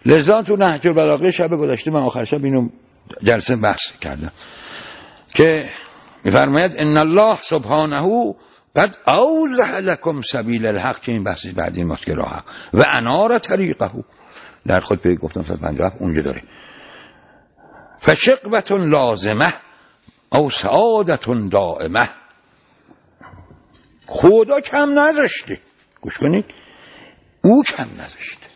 لذا تو نهج البلاغه شب گذشته من آخر شب اینو جلسه بحث کردم که میفرماید ان الله سبحانه قد اوضح لكم سبیل الحق، که این بحثی بعد این ماست که راه حق و انار طریقه در خود به گفتم 157 اونجا داره. فشقبت لازمه او سعادت دائمه. خدا کم نذاشته، گوش کنید، او کم نذاشته.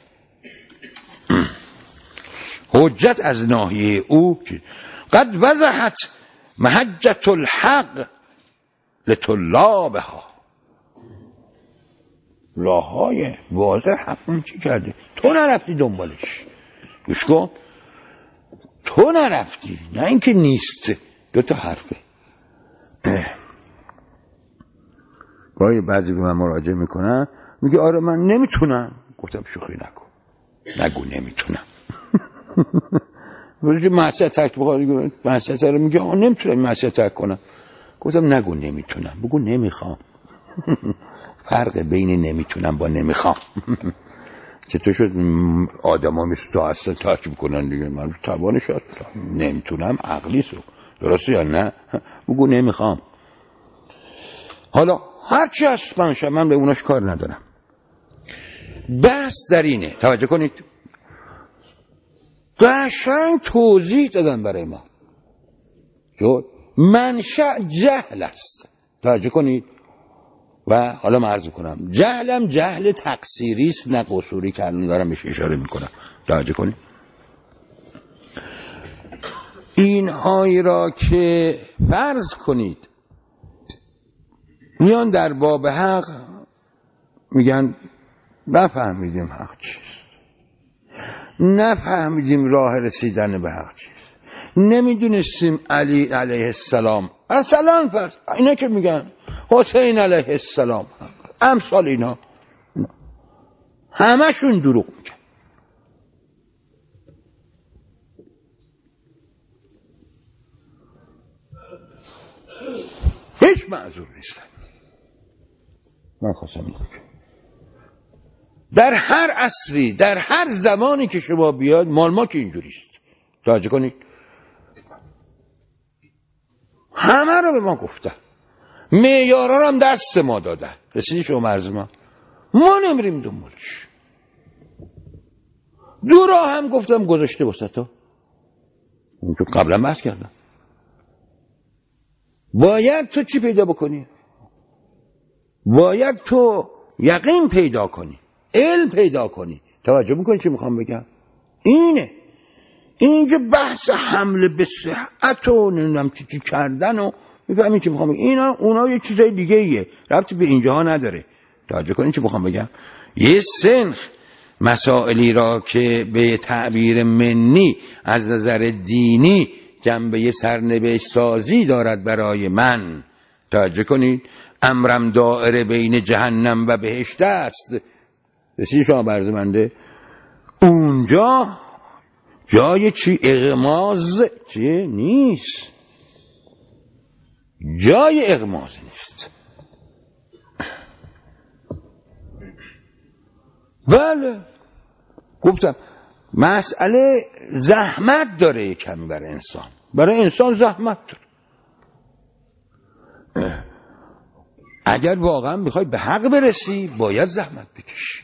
حجت از ناحیه او قد وضحت محجت الحق لطلابها. راههای واضح حقون چی کرده؟ تو نرفتی دنبالش. گوش کن، تو نرفتی، نه اینکه نیست. دو تا حرفه. گاهی بعضی به من مراجعه میکنن میگه آره من نمیتونم. گفتم شوخی نکن، نگو نمیتونم. ولی معصیت ترک بخواد معصیت رو میگه آه نمیتونم معصیت ترک کنم. گفتم نگو نمیتونم، بگو نمیخوام. فرق بین نمیتونم با نمیخوام. چطور شد آدم ها مثل تو اصلا ترک بکنن دیگه؟ من توانش هست، نمیتونم عقلی سو درسته یا نه؟ بگو نمیخوام. حالا هرچی هست من به اوناش کار ندارم. بحث در اینه، توجه کنید، قشنگ توضیح دادن برای ما. منشأ جهل است، توجه کنید. و حالا من عرض کنم جهلم جهل تقصیری است، نه قصوری که الان دارم بهش اشاره میکنم. توجه کنید اینهایی را که فرض کنید میان در باب حق میگن نفهمیدیم حق چیست، نفهمیدیم راه رسیدن به حق چیست، نمیدونستیم علی علیه السلام اصلا فرض اینا که میگن حسین علیه السلام امثال اینا همشون دروغ میگن. هیچ معذور نیستن. من خواستم میگم در هر عصری در هر زمانی که شما بیاد مال ما که اینجوریست. توجه کنید همه رو به ما گفتن، معیارا رو هم دست ما دادن، رسیدی شما مرز ما نمیریم دنبالش. دو راه هم گفتم گذاشته واسه تو، اون تو قبلا بحث کردم. باید تو چی پیدا بکنی؟ باید تو یقین پیدا کنی، علم پیدا کنی. توجه میکنی چی میخوام بگم؟ اینه. اینجا بحث حمله به صحت و نمیدونم چی کردن و میفهمی چی میخوام بگم. اینا اونا یه چیزای دیگه ایه، ربطی به اینجاها نداره. توجه کنین چی میخوام بگم. یه سنخ مسائلی را که به تعبیر منی از نظر دینی جنبه سرنوشت سازی دارد برای من، توجه کنید، امرم دائره بین جهنم و بهشت است. رسید شما برزمنده اونجا جای چی اغماز چیه نیست، جای اغماز نیست. بله گفتم مسئله زحمت داره کمی برای انسان زحمت داره. اگر واقعا میخوای به حق برسی باید زحمت بکشی.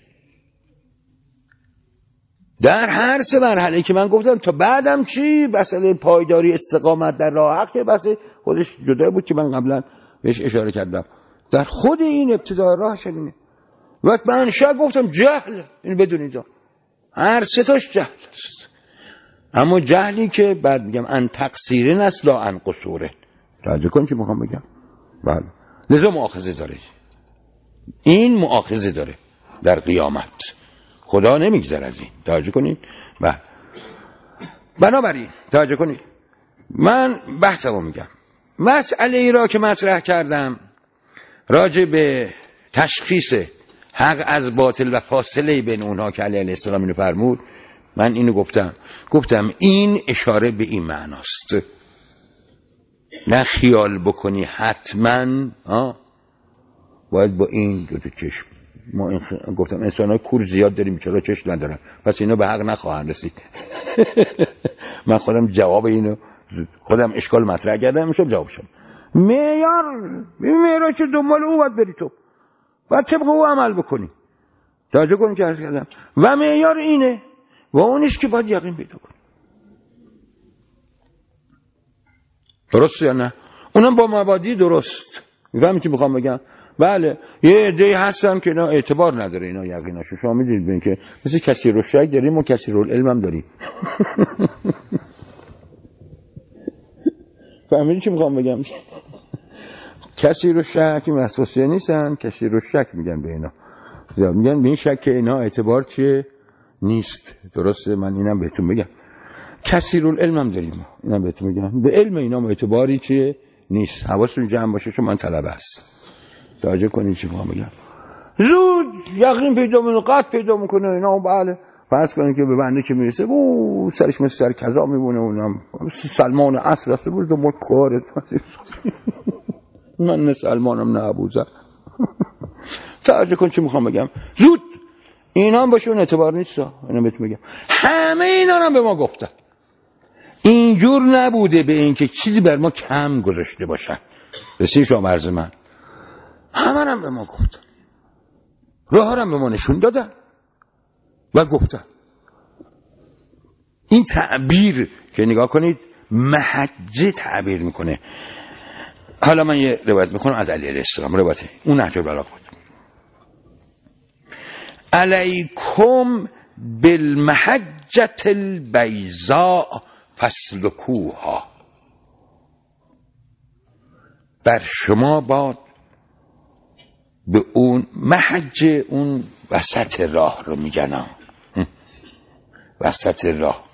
در هر سه مرحله که من گفتم تا بعدم چی مسئله پایداری استقامت در راه حق که بحث خودش جدا بود که من قبلا بهش اشاره کردم. در خود این ابتدای راه شدینه و من گفتم جهل، این بدونید هر سه تاش جهل است، اما جهلی که بعد میگم ان تقصیرن است لا ان قصوره. توجه کن چی میخوام بگم. بله لذا مؤاخذه داره، این مؤاخذه داره در قیامت، خدا نمیگذر از این. توجه کنید. بله بنابراین توجه کنید من بحثمو میگم. مسئله ای را که مطرح کردم راجع به تشخیص حق از باطل و فاصله بین اونها که علیه السلام اینو فرمود، من اینو گفتم این اشاره به این معناست، نه خیال بکنی حتما باید با این دو تا چشم ما گفتم انسان‌های کور زیاد داریم چرا چش ندارن، پس اینا به حق نخواهند رسید. من خودم جواب اینو خودم اشکال مطرح کردم، میشم جواب شد. معیار چه دنبال او باید بری تو، باید طبق او عمل بکنی. توجه کنیم که عرض کردم و معیار اینه و اونیش که باید یقین پیدا کنی. درسته یا نه؟ اونم با مبادی درست. میفهمی چی میخوام بگم؟ بله یه عده‌ای هستن که اینا اعتبار نداره، اینا یقیناشون. شما میدونید ببین که مثل کسی رو شک داریم و کسی رو علم هم داریم. فهمیدی چی میخوام بگم؟ کسی رو شک وسوسه نیستن، کسی رو شک میگن به اینا، میگن به این شک که اینا اعتبار چیه نیست. درسته؟ من اینم بهتون بگم کسی رو علم هم داریم، اینم بهتون میگم به علم اینا اعتباری چیه نیست. حواستون جمع باشه چون من طلبه هست. توجه کنید چی میخوام بگم. زود یقین پیدا میکنه، قطع پیدا میکنه اینا. بله فرض کنید که به بنده که میرسه سرش مثل سر کذا میمونه، اونم سلمان عصر است بود دنبال کارت. من نه سلمانم نه ابوذر. توجه کن چی میخوام بگم. زود اینا هم باشه اون اعتبار نیست. اینا بهتون میگم همه اینا هم به ما گفتن، اینجور نبوده به این که چیزی بر ما کم گذاشته باشن. رسید شما عرض من همه هم به ما گفتن، راه هم به ما نشون دادن و گفتن. این تعبیر که نگاه کنید محجه تعبیر میکنه. حالا من یه روایت میخونم از علی علیه السلام، روایت اون نهج البلاغه بود. علیکم بالمحجة البیضاء فاسلکوها. بر شما باد به اون محجه، اون وسط راه رو میگن، وسط راه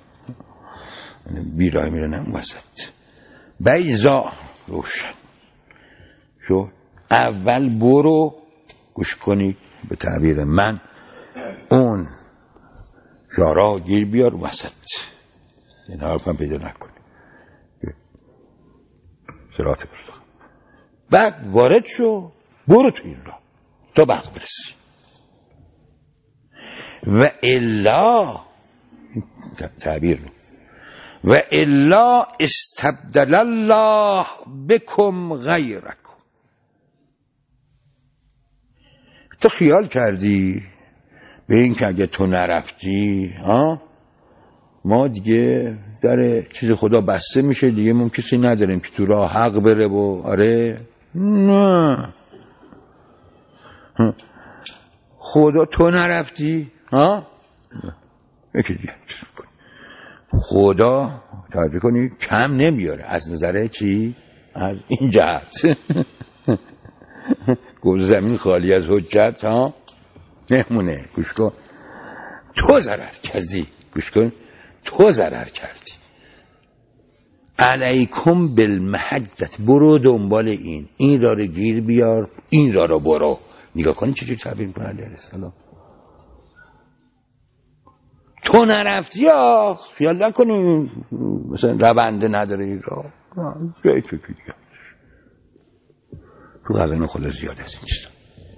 بیراه میرنم وسط. بیضاء روشن شو. اول برو گوش کنی به تعبیر من، اون شارع گیر بیار وسط، این حرفم پیدا نکنی صراط مستقیم. بعد وارد شو برو تو این راه تا به حق برسی. و الا تعبیر و الا استبدل الله بكم غیرکم. تو خیال کردی به این که اگه تو نرفتی ما دیگه در چیز خدا بسته میشه دیگه، ما کسی نداریم که تو راه حق بره و آره نه خدا تو نرفتی یکی دیگه خدا توجه کنی کم نمیاره از نظر چی؟ از این جهت. گل زمین خالی از حجت نمونه. گوش کن تو ضرر کردی، گوش کن تو ضرر کردی. علیکم بالمحجت، برو دنبال این را رو گیر بیار، این را رو برو. نگاه کنی چجور تعبیر میکنه علیه السلام. تو نرفتی خیال نکنی مثلا رونده نداره این را جایی تو دیگه تو قبل خدا زیاد از این چیزا.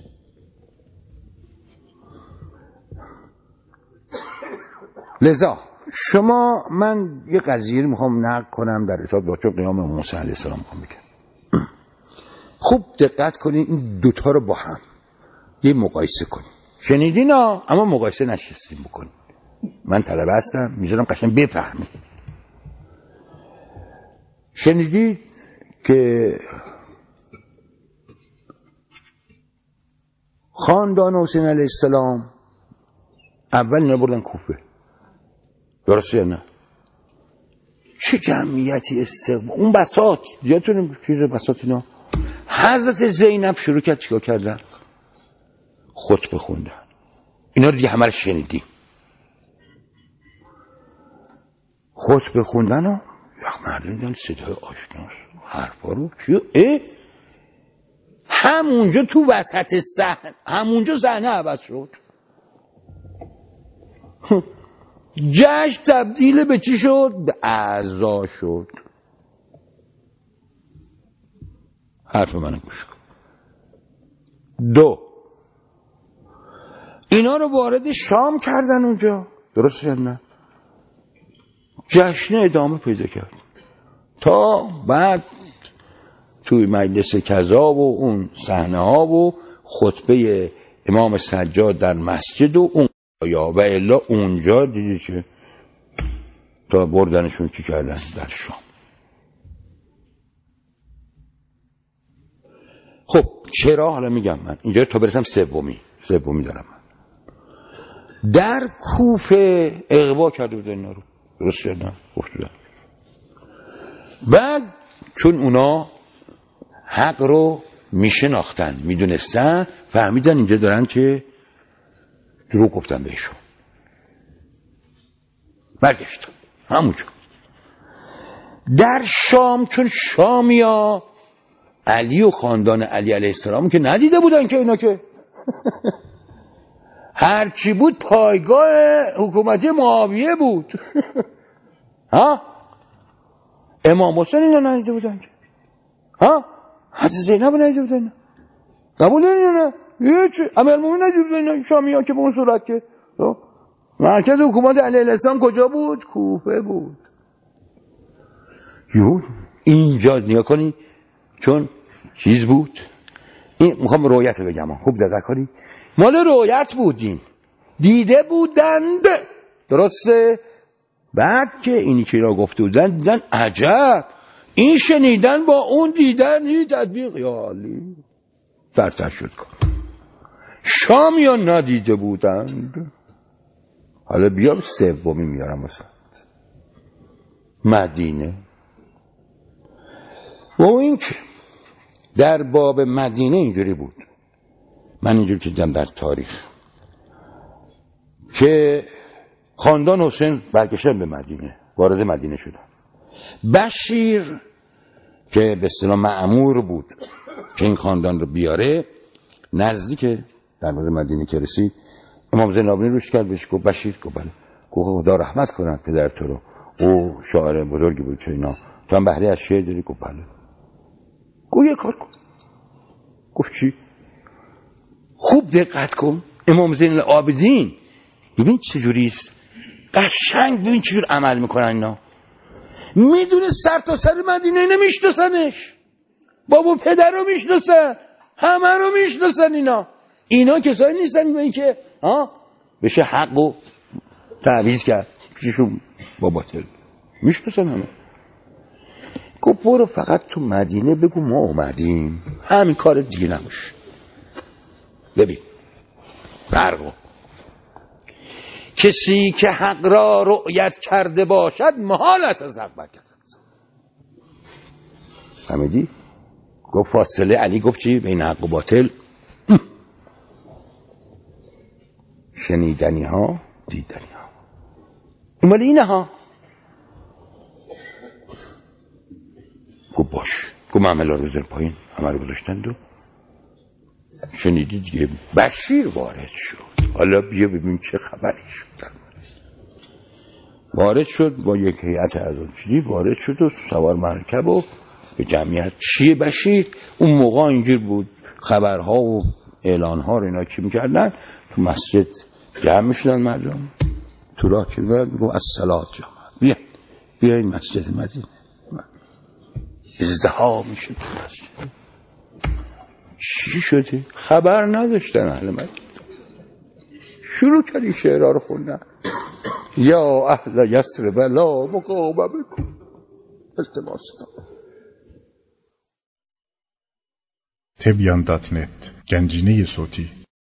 لذا شما من یه قضیه میخوام نقل کنم در ارتباط با قیام موسی علیه السلام میخوام بگم. خوب دقت کنید این دوتا رو با هم یه مقایسه کنید. شنیدین اما مقایسه نشستیم بکنید. من طلبه هستم میذارم قشنگ بفهمید. شنیدید که خاندان حسین علیه السلام اول نبردن کوفه، درسته یا نه؟ چه جمعیتی استقبال اون بساط یادتونه چیز بساط اینا. حضرت زینب شروع کرد چیکار کردن؟ خطبه خوندن. اینا رو دیگه همه رو شنیدیم. خطبه خوندن و یک مردم دیدن صدای آشناست حرفا رو همونجا تو وسط صحنه، همونجا صحنه عوض شد. جشن تبدیل به چی شد؟ به اعضا شد. حرف منو گوش کن. 2 اینا رو وارد شام کردن اونجا. درست یا نه؟ جشن ادامه پیدا کرد تا بعد توی مجلس کذا و اون صحنه ها و خطبه امام سجاد در مسجد و اون یا و الا اونجا دیدی که تا بردنشون چی کردن در شام. خب چرا؟ حالا میگم من اینجا تا برسم سومی دارم من. در کوفه اغوا کرده بودن اینا رو. درست شدن گفتن. بعد چون اونا حق رو میشناختن میدونستن فهمیدن اینجا دارن که دروغ گفتن بهشون. برگشتن همونجا. در شام چون شامیا علی و خاندان علی علیه السلام که ندیده بودن که اینا که هرچی بود پایگاه حکومتی معاویه بود. ها امام حسین اینا ندیده بودن که ها حضرت زینب ندیده بودن قبول نه هیچ امیرالمومنین ندیده بودن اینا شامیا که به اون صورت که مرکز حکومت علی علیه السلام کجا بود؟ کوفه بود. اینجا نیا کنی چون چیز بود. این میخوام رویت بگم خوب دقت کنی. مال رویت بودیم دیده بودند. درسته؟ بعد که اینی که را گفته بودن دیدن عجب این شنیدن با اون دیدن هی تطبیق یا علی فرتر شد کن. شام یا ندیده بودند. حالا بیام سومی میارم مثلا مدینه. و این که در باب مدینه اینجوری بود. من اینجوری که دیدم در تاریخ که خاندان حسین برگشتن به مدینه وارد مدینه شدن. بشیر که به اصطلاح مأمور بود که این خاندان رو بیاره نزدیک در مورد مدینه که رسید امام زین العابدین روش کرد بهش گفت بشیر گفت بله گفت خدا رحمت کنه پدر تو رو او شاعر بزرگی بود چه اینا تو هم بهره از شعر داری گفت بله. گفت یه کار کن. گفت چی؟ خوب دقت کن امام زین العابدین ببین چجوریست قشنگ ببین چجور عمل میکنن اینا. میدونه سر تا سر مدینه نمیشناسنش بابا پدر رو میشناسن همه رو میشناسن اینا کسایی نیستن این که بشه حق و تعویض کرد پیششون با باطل میشناسن همه. گفت برو فقط تو مدینه بگو ما اومدیم همین کار دیگه نباشه. ببین فرقو کسی که حق را رؤیت کرده باشد محال است از حق برگردد. فهمیدی؟ گفت فاصله علی گفت چی؟ بین حق و باطل شنیدنی ها دیدنی ها. این مال اینه ها. گفت باش. گفت معامله رو بزن پایین همه رو گذاشتند و شنیدی دیگه. بشیر وارد شد. حالا بیا ببین چه خبری شد. وارد شد با یک هیئت عزاداری وارد شد و سوار مرکب و به جمعیت. چیه بشیر؟ اون موقع اینجور بود خبرها و اعلانها رو اینا چی میکردن تو مسجد جمع میشدن مردم تو راه که میگو الصلاة جمعه بیا این مسجد مدینه ازدحام میشه تو مسجد. چی شده؟ خبر نداشتن اهل مدینه. شروع کردی شعرها رو خوندن یا اهل یثرب لا مقام بکن التماستان. تبیان.net گنجینه صوتی